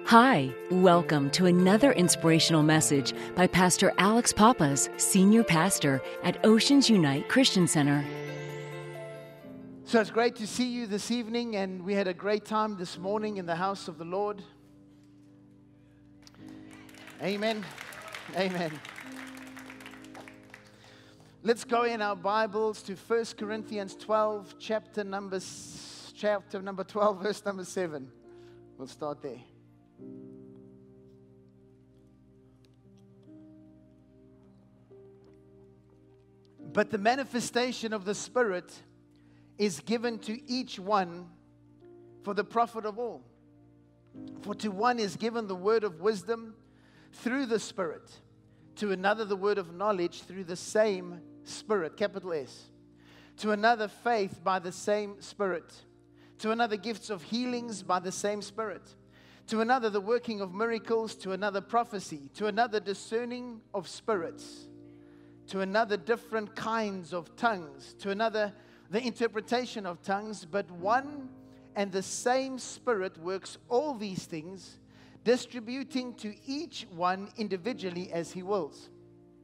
Hi, welcome to another inspirational message by Pastor Alex Pappas, Senior Pastor at Oceans Unite Christian Center. So it's great to see you this evening, and we had a great time this morning in the house of the Lord. Amen. Amen. Let's go in our Bibles to 1 Corinthians 12, chapter number 12, verse number 7. We'll start there. But the manifestation of the Spirit is given to each one for the profit of all. For to one is given the word of wisdom through the Spirit, to another the word of knowledge through the same Spirit, capital S, to another faith by the same Spirit, to another gifts of healings by the same Spirit, to another the working of miracles, to another prophecy, to another discerning of spirits, to another different kinds of tongues, to another the interpretation of tongues. But one and the same Spirit works all these things, distributing to each one individually as He wills.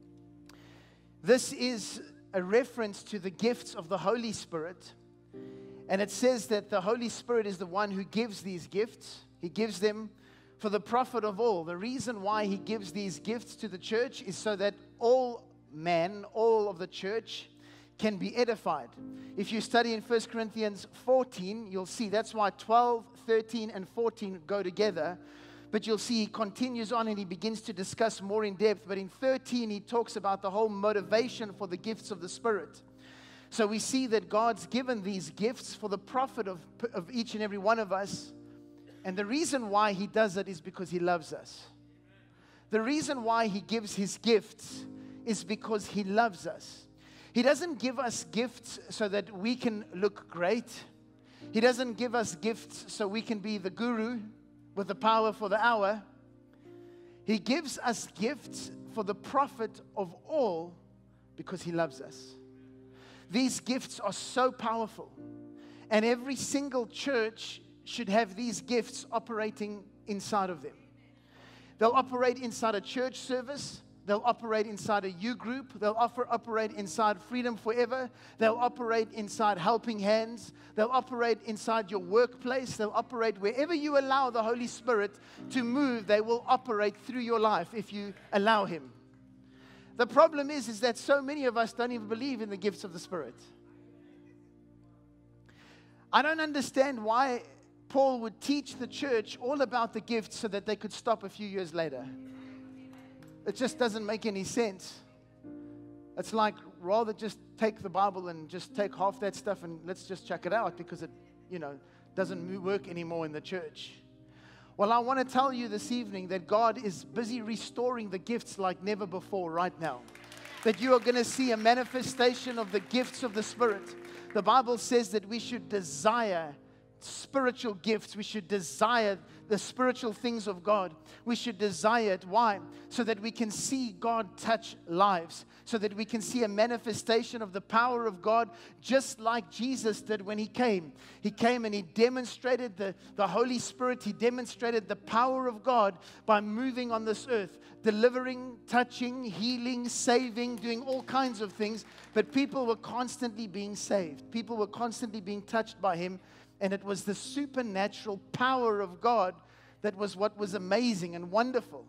This is a reference to the gifts of the Holy Spirit. And it says that the Holy Spirit is the one who gives these gifts. He gives them for the profit of all. The reason why He gives these gifts to the church is so that all of the church can be edified. If you study in 1 Corinthians 14, you'll see that's why 12, 13, and 14 go together. But you'll see he continues on and he begins to discuss more in depth. But in 13, he talks about the whole motivation for the gifts of the Spirit. So we see that God's given these gifts for the profit of each and every one of us. And the reason why He does it is because He loves us. The reason why He gives His gifts is because He loves us. He doesn't give us gifts so that we can look great. He doesn't give us gifts so we can be the guru with the power for the hour. He gives us gifts for the profit of all because He loves us. These gifts are so powerful, and every single church should have these gifts operating inside of them. They'll operate inside a church service. They'll operate inside a U group. They'll operate inside Freedom Forever. They'll operate inside Helping Hands. They'll operate inside your workplace. They'll operate wherever you allow the Holy Spirit to move. They will operate through your life if you allow Him. The problem is that so many of us don't even believe in the gifts of the Spirit. I don't understand why Paul would teach the church all about the gifts so that they could stop a few years later. It just doesn't make any sense. It's like, rather just take the Bible and just take half that stuff and let's just chuck it out because it, doesn't work anymore in the church. Well, I want to tell you this evening that God is busy restoring the gifts like never before right now. That you are going to see a manifestation of the gifts of the Spirit. The Bible says that we should desire spiritual gifts. We should desire the spiritual things of God. We should desire it. Why? So that we can see God touch lives. So that we can see a manifestation of the power of God, just like Jesus did when He came. He came and He demonstrated the Holy Spirit. He demonstrated the power of God by moving on this earth, delivering, touching, healing, saving, doing all kinds of things. But people were constantly being saved. People were constantly being touched by Him. And it was the supernatural power of God that was what was amazing and wonderful.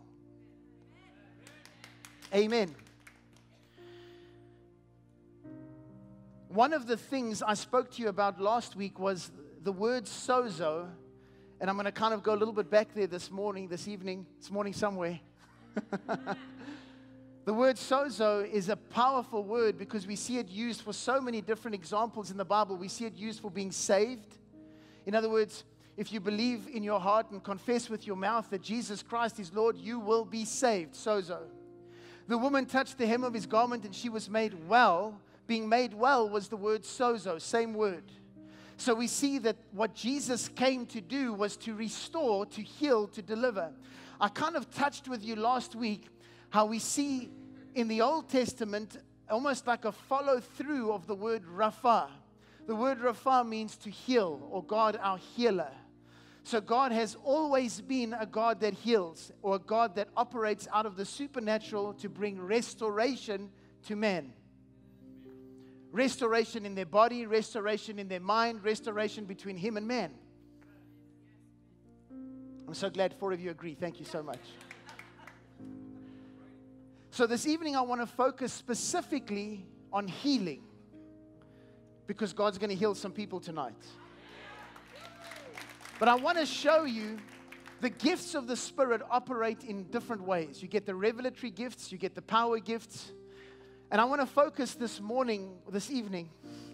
Amen. One of the things I spoke to you about last week was the word sozo. And I'm going to kind of go a little bit back there this morning somewhere. The word sozo is a powerful word because we see it used for so many different examples in the Bible. We see it used for being saved. In other words, if you believe in your heart and confess with your mouth that Jesus Christ is Lord, you will be saved. Sozo. The woman touched the hem of His garment and she was made well. Being made well was the word sozo, same word. So we see that what Jesus came to do was to restore, to heal, to deliver. I kind of touched with you last week how we see in the Old Testament almost like a follow through of the word Rapha. The word Rapha means to heal, or God our healer. So God has always been a God that heals, or a God that operates out of the supernatural to bring restoration to man. Restoration in their body, restoration in their mind, restoration between him and man. I'm so glad 4 of you agree. Thank you so much. So this evening I want to focus specifically on healing, because God's going to heal some people tonight. But I want to show you the gifts of the Spirit operate in different ways. You get the revelatory gifts, you get the power gifts. And I want to focus this evening,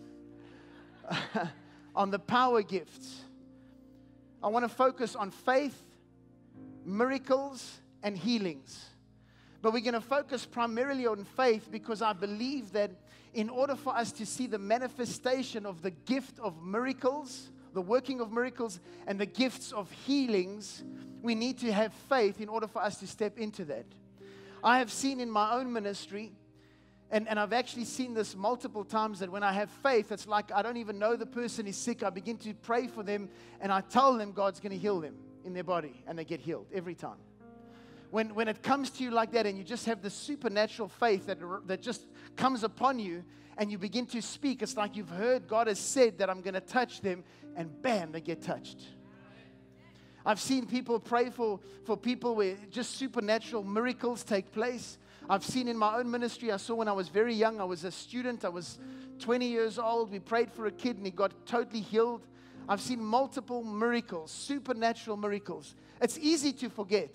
on the power gifts. I want to focus on faith, miracles, and healings. But we're going to focus primarily on faith, because I believe that in order for us to see the manifestation of the gift of miracles, the working of miracles, and the gifts of healings, we need to have faith in order for us to step into that. I have seen in my own ministry, and I've actually seen this multiple times, that when I have faith, it's like I don't even know the person is sick. I begin to pray for them, and I tell them God's going to heal them in their body, and they get healed every time. When it comes to you like that, and you just have the supernatural faith that just comes upon you, and you begin to speak, it's like you've heard God has said that I'm going to touch them, and bam, they get touched. I've seen people pray for people where just supernatural miracles take place. I've seen in my own ministry, I saw when I was very young, I was a student, I was 20 years old, we prayed for a kid and he got totally healed. I've seen multiple miracles, supernatural miracles. It's easy to forget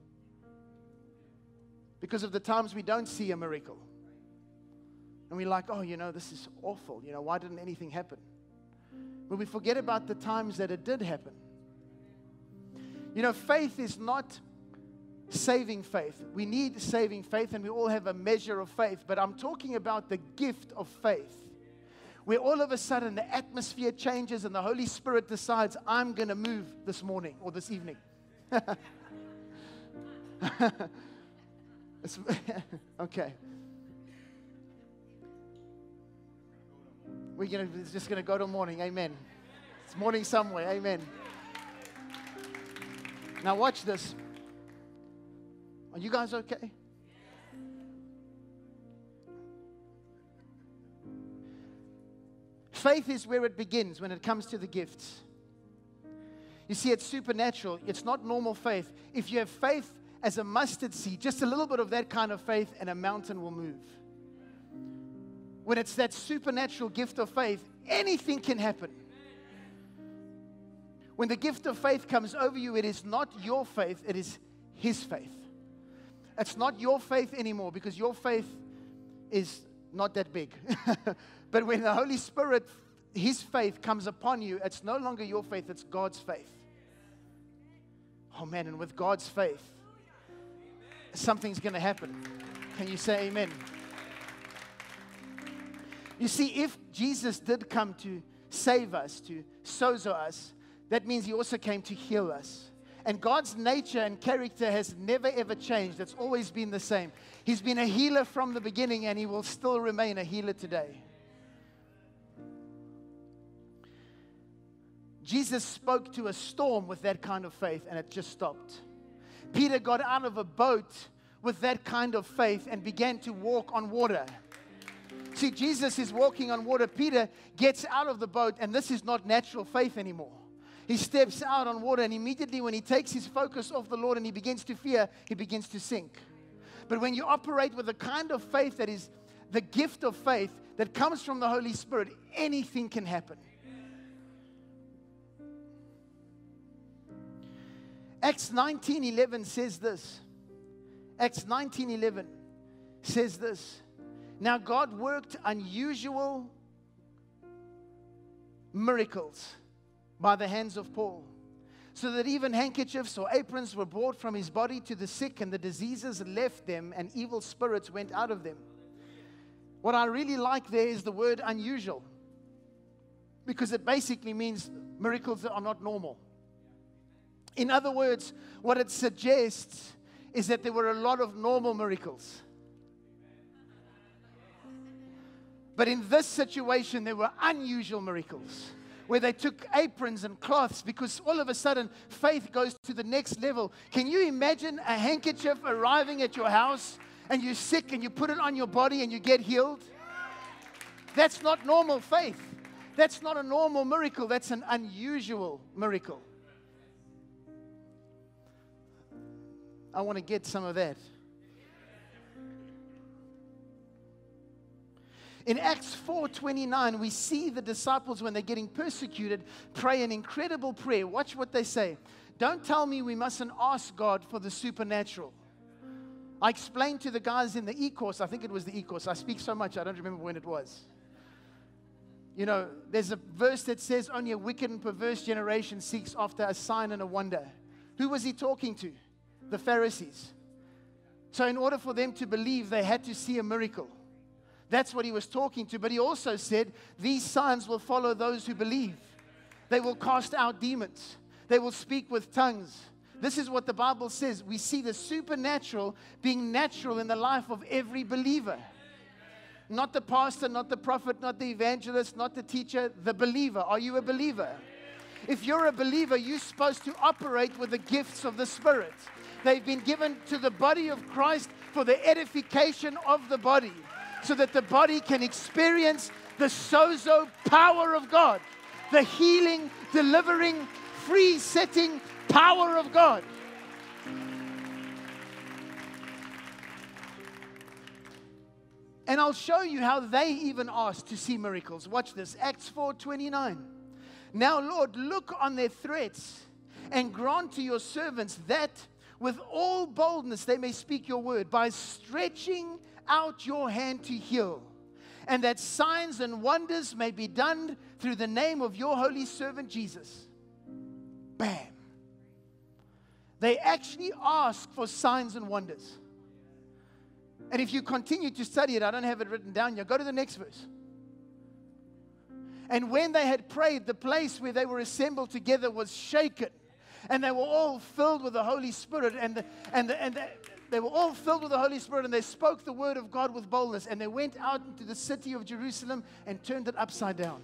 because of the times we don't see a miracle. And we're like, oh, this is awful. Why didn't anything happen? But we forget about the times that it did happen. Faith is not saving faith. We need saving faith, and we all have a measure of faith. But I'm talking about the gift of faith, where all of a sudden the atmosphere changes and the Holy Spirit decides, I'm going to move this morning or this evening. Okay. It's just going to go till morning. Amen. It's morning somewhere. Amen. Now watch this. Are you guys okay? Faith is where it begins when it comes to the gifts. You see, it's supernatural. It's not normal faith. If you have faith as a mustard seed, just a little bit of that kind of faith, and a mountain will move. When it's that supernatural gift of faith, anything can happen. When the gift of faith comes over you, it is not your faith, it is His faith. It's not your faith anymore, because your faith is not that big. But when the Holy Spirit, His faith comes upon you, it's no longer your faith, it's God's faith. Oh man, and with God's faith, something's going to happen. Can you say amen? You see, if Jesus did come to save us, to sozo us, that means He also came to heal us. And God's nature and character has never ever changed. It's always been the same. He's been a healer from the beginning, and He will still remain a healer today. Jesus spoke to a storm with that kind of faith, and it just stopped. Peter got out of a boat with that kind of faith and began to walk on water. See, Jesus is walking on water. Peter gets out of the boat, and this is not natural faith anymore. He steps out on water, and immediately when he takes his focus off the Lord and he begins to fear, he begins to sink. But when you operate with the kind of faith that is the gift of faith that comes from the Holy Spirit, anything can happen. Acts 19:11 says this. Acts 19:11 says this. Now God worked unusual miracles by the hands of Paul, so that even handkerchiefs or aprons were brought from his body to the sick, and the diseases left them, and evil spirits went out of them. What I really like there is the word unusual, because it basically means miracles that are not normal. In other words, what it suggests is that there were a lot of normal miracles. But in this situation, there were unusual miracles. where they took aprons and cloths, because all of a sudden faith goes to the next level. Can you imagine a handkerchief arriving at your house and you're sick and you put it on your body and you get healed? That's not normal faith. That's not a normal miracle. That's an unusual miracle. I want to get some of that. In Acts 4:29, we see the disciples, when they're getting persecuted, pray an incredible prayer. Watch what they say. Don't tell me we mustn't ask God for the supernatural. I explained to the guys in the e-course, I think it was the e-course. I speak so much, I don't remember when it was. You know, there's a verse that says, only a wicked and perverse generation seeks after a sign and a wonder. Who was he talking to? The Pharisees. So in order for them to believe, they had to see a miracle. That's what he was talking to. But he also said, these signs will follow those who believe. They will cast out demons. They will speak with tongues. This is what the Bible says. We see the supernatural being natural in the life of every believer. Not the pastor, not the prophet, not the evangelist, not the teacher, the believer. Are you a believer? If you're a believer, you're supposed to operate with the gifts of the Spirit. They've been given to the body of Christ for the edification of the body, so that the body can experience the sozo power of God, the healing, delivering, free-setting power of God. And I'll show you how they even asked to see miracles. Watch this, Acts 4:29. Now, Lord, look on their threats and grant to your servants that with all boldness they may speak your word by stretching out your hand to heal, and that signs and wonders may be done through the name of your holy servant Jesus. Bam. They actually ask for signs and wonders. And if you continue to study it, I don't have it written down yet. Go to the next verse. And when they had prayed, the place where they were assembled together was shaken, and they were all filled with the Holy Spirit, they were all filled with the Holy Spirit, and they spoke the word of God with boldness. And they went out into the city of Jerusalem and turned it upside down.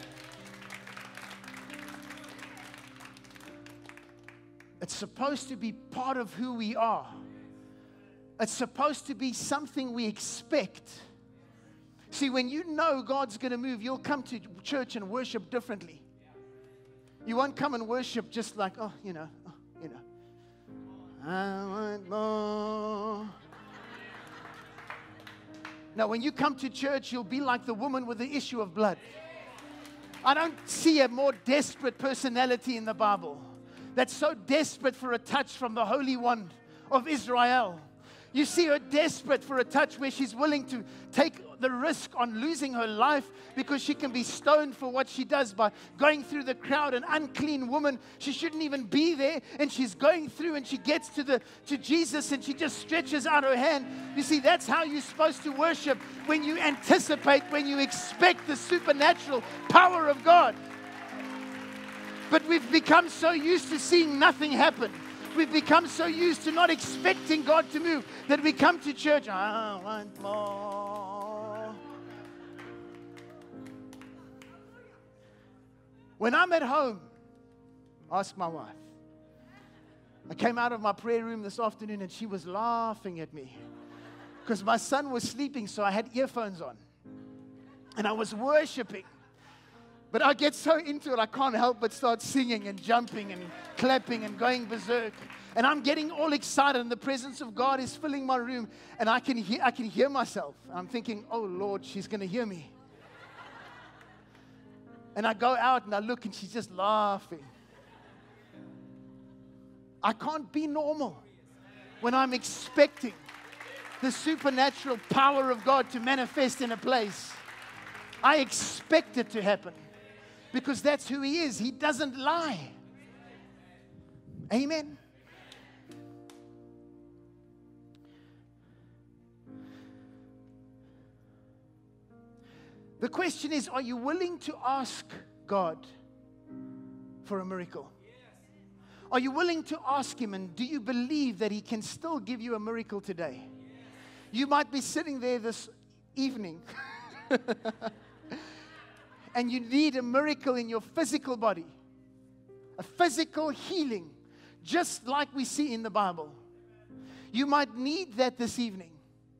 It's supposed to be part of who we are. It's supposed to be something we expect. See, when you know God's going to move, you'll come to church and worship differently. You won't come and worship just like, I want more. Now, when you come to church, you'll be like the woman with the issue of blood. I don't see a more desperate personality in the Bible that's so desperate for a touch from the Holy One of Israel. You see her desperate for a touch where she's willing to take the risk on losing her life because she can be stoned for what she does by going through the crowd, an unclean woman. She shouldn't even be there, and she's going through, and she gets to Jesus, and she just stretches out her hand. You see, that's how you're supposed to worship, when you anticipate, when you expect the supernatural power of God. But we've become so used to seeing nothing happen. We've become so used to not expecting God to move that we come to church, I want more. When I'm at home, ask my wife. I came out of my prayer room this afternoon and she was laughing at me because my son was sleeping, so I had earphones on and I was worshiping. But I get so into it, I can't help but start singing and jumping and clapping and going berserk. And I'm getting all excited, and the presence of God is filling my room, and I can hear myself. I'm thinking, oh, Lord, she's going to hear me. And I go out, and I look, and she's just laughing. I can't be normal when I'm expecting the supernatural power of God to manifest in a place. I expect it to happen. Because that's who He is. He doesn't lie. Amen. The question is, are you willing to ask God for a miracle? Are you willing to ask Him, and do you believe that He can still give you a miracle today? You might be sitting there this evening and you need a miracle in your physical body, a physical healing, just like we see in the Bible, you might need that this evening.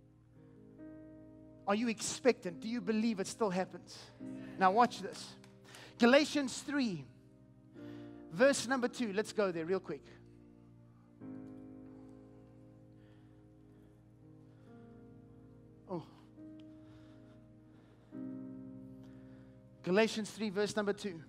Are you expectant? Do you believe it still happens? Now watch this. Galatians 3, verse number 2. Let's go there real quick. Oh. Galatians 3, verse number 2.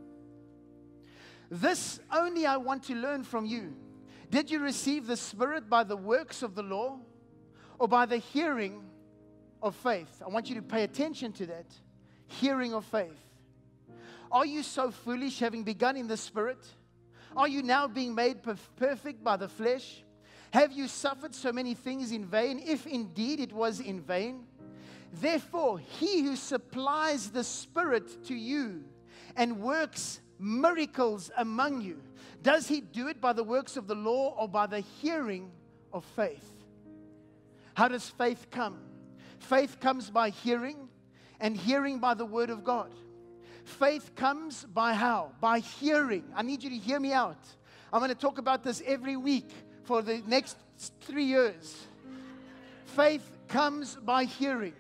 This only I want to learn from you. Did you receive the Spirit by the works of the law or by the hearing of faith? I want you to pay attention to that. Hearing of faith. Are you so foolish, having begun in the Spirit? Are you now being made perfect by the flesh? Have you suffered so many things in vain, if indeed it was in vain? Therefore, he who supplies the Spirit to you and works miracles among you, does he do it by the works of the law or by the hearing of faith? How does faith come? Faith comes by hearing, and hearing by the word of God. Faith comes by how? By hearing. I need you to hear me out. I'm going to talk about this every week for the next 3 years. Faith comes by hearing.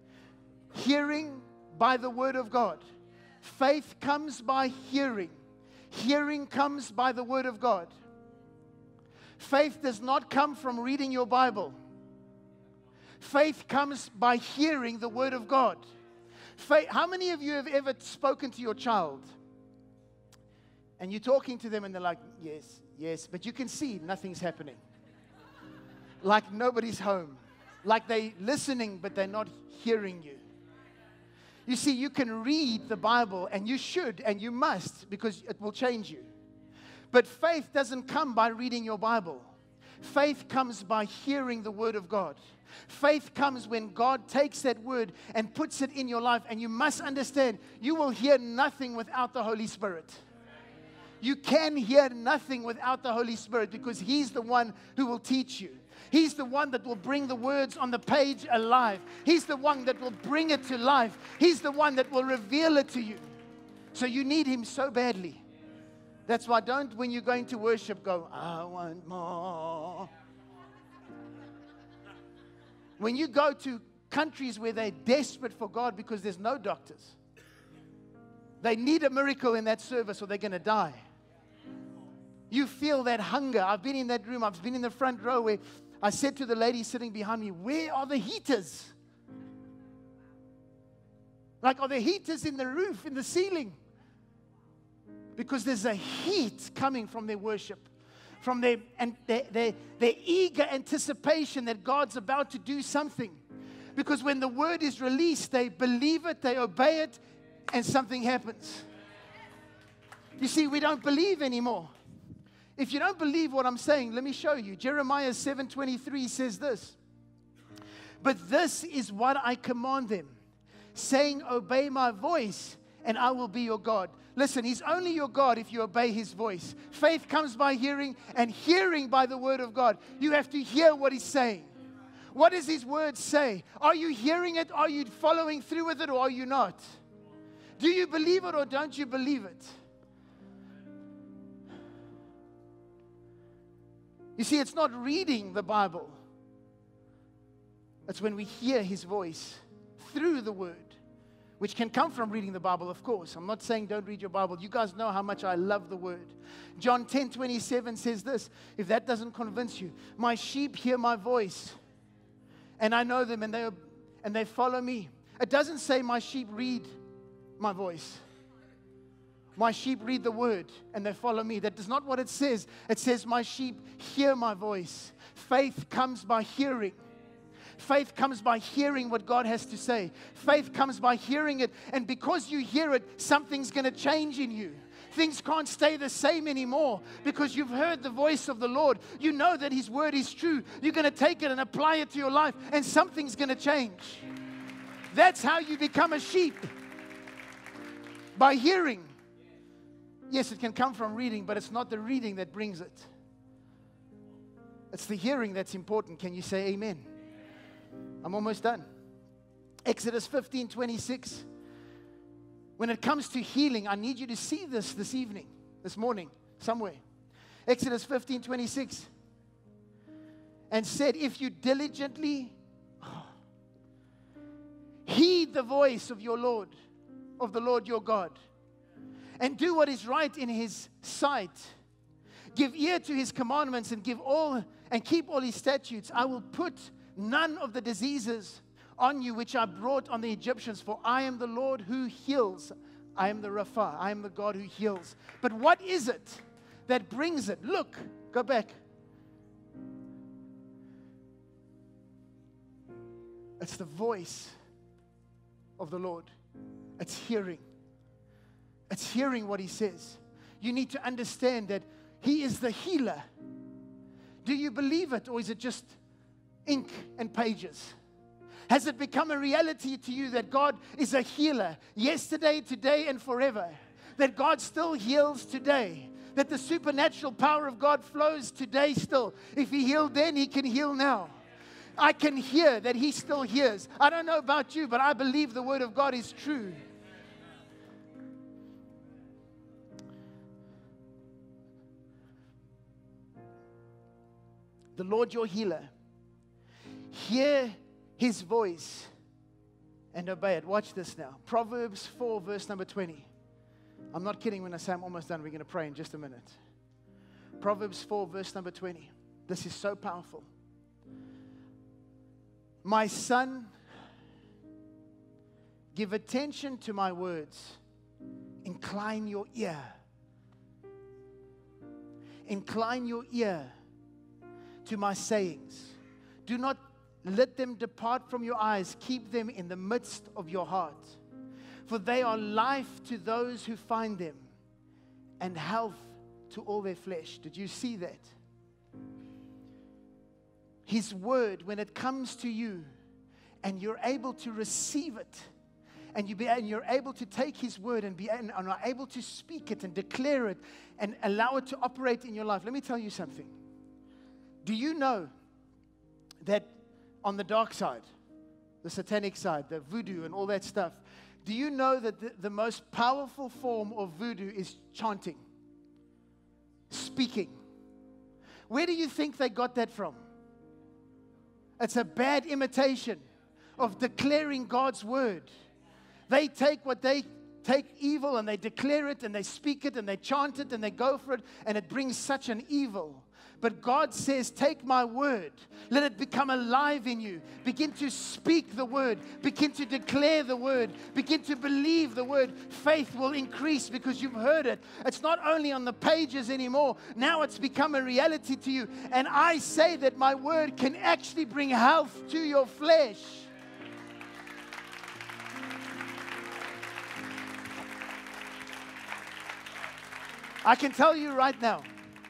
Hearing by the word of God. Faith comes by hearing. Hearing comes by the word of God. Faith does not come from reading your Bible. Faith comes by hearing the word of God. Faith, how many of you have ever spoken to your child and you're talking to them and they're like, yes, yes, but you can see nothing's happening. Like nobody's home. Like they're listening, but they're not hearing you. You see, you can read the Bible, and you should, and you must, because it will change you. But faith doesn't come by reading your Bible. Faith comes by hearing the word of God. Faith comes when God takes that word and puts it in your life, and you must understand, you will hear nothing without the Holy Spirit. You can hear nothing without the Holy Spirit, because He's the one who will teach you. He's the one that will bring the words on the page alive. He's the one that will bring it to life. He's the one that will reveal it to you. So you need Him so badly. That's why don't, when you're going to worship, go, I want more. When you go to countries where they're desperate for God because there's no doctors, they need a miracle in that service or they're going to die. You feel that hunger. I've been in that room. I've been in the front row where I said to the lady sitting behind me, where are the heaters? Like, are there heaters in the roof, in the ceiling? Because there's a heat coming from their worship, from their eager anticipation that God's about to do something. Because when the word is released, they believe it, they obey it, and something happens. You see, we don't believe anymore. If you don't believe what I'm saying, let me show you. Jeremiah 7:23 says this. But this is what I command them, saying, obey my voice, and I will be your God. Listen, He's only your God if you obey His voice. Faith comes by hearing, and hearing by the word of God. You have to hear what He's saying. What does His word say? Are you hearing it? Are you following through with it, or are you not? Do you believe it, or don't you believe it? You see, it's not reading the Bible. It's when we hear His voice through the Word, which can come from reading the Bible, of course. I'm not saying don't read your Bible. You guys know how much I love the Word. John 10:27 says this. If that doesn't convince you, my sheep hear my voice, and I know them, and they follow me. It doesn't say my sheep read my voice. My sheep read the word and they follow me. That is not what it says. It says my sheep hear my voice. Faith comes by hearing. Faith comes by hearing what God has to say. Faith comes by hearing it. And because you hear it, something's going to change in you. Things can't stay the same anymore because you've heard the voice of the Lord. You know that His word is true. You're going to take it and apply it to your life, and something's going to change. That's how you become a sheep. By hearing. Yes, it can come from reading, but it's not the reading that brings it. It's the hearing that's important. Can you say amen? I'm almost done. Exodus 15:26. when it comes to healing, I need you to see this evening, this morning, somewhere. Exodus 15:26. And said, if you diligently heed the voice of your Lord, of the Lord your God, and do what is right in His sight, give ear to His commandments and keep all His statutes, I will put none of the diseases on you which I brought on the Egyptians, for I am the Lord who heals. I am the Rapha. I am the God who heals. But what is it that brings it? Look, go back. It's the voice of the Lord. It's hearing. It's hearing what He says. You need to understand that He is the healer. Do you believe it, or is it just ink and pages? Has it become a reality to you that God is a healer yesterday, today, and forever? That God still heals today? That the supernatural power of God flows today still? If He healed then, He can heal now. I can hear that He still hears. I don't know about you, but I believe the Word of God is true. The Lord your healer. Hear His voice and obey it. Watch this now. Proverbs 4, verse number 20. I'm not kidding when I say I'm almost done. We're going to pray in just a minute. Proverbs 4, verse number 20. This is so powerful. My son, give attention to my words. Incline your ear. Incline your ear to my sayings. Do not let them depart from your eyes. Keep them in the midst of your heart. For they are life to those who find them, and health to all their flesh. Did you see that? His word, when it comes to you, and you're able to receive it, and you're able to take His word and are able to speak it and declare it and allow it to operate in your life. Let me tell you something. Do you know that on the dark side, the satanic side, the voodoo and all that stuff, do you know that the most powerful form of voodoo is chanting, speaking? Where do you think they got that from? It's a bad imitation of declaring God's word. They take evil and they declare it and they speak it and they chant it and they go for it, and it brings such an evil. But God says, take my word. Let it become alive in you. Begin to speak the word. Begin to declare the word. Begin to believe the word. Faith will increase because you've heard it. It's not only on the pages anymore. Now it's become a reality to you. And I say that my word can actually bring health to your flesh. I can tell you right now,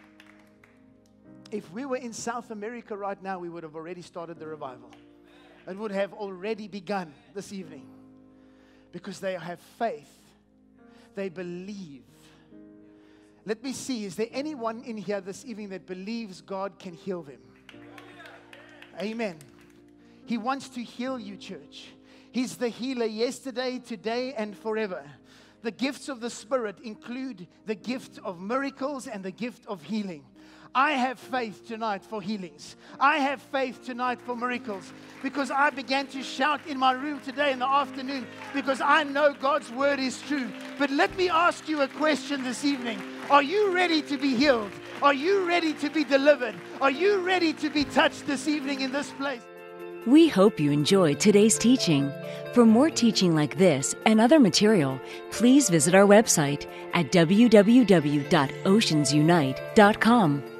if we were in South America right now, we would have already started the revival. It would have already begun this evening. Because they have faith. They believe. Let me see, is there anyone in here this evening that believes God can heal them? Amen. He wants to heal you, church. He's the healer yesterday, today, and forever. The gifts of the Spirit include the gift of miracles and the gift of healing. I have faith tonight for healings. I have faith tonight for miracles, because I began to shout in my room today in the afternoon because I know God's word is true. But let me ask you a question this evening. Are you ready to be healed? Are you ready to be delivered? Are you ready to be touched this evening in this place? We hope you enjoyed today's teaching. For more teaching like this and other material, please visit our website at www.oceansunite.com.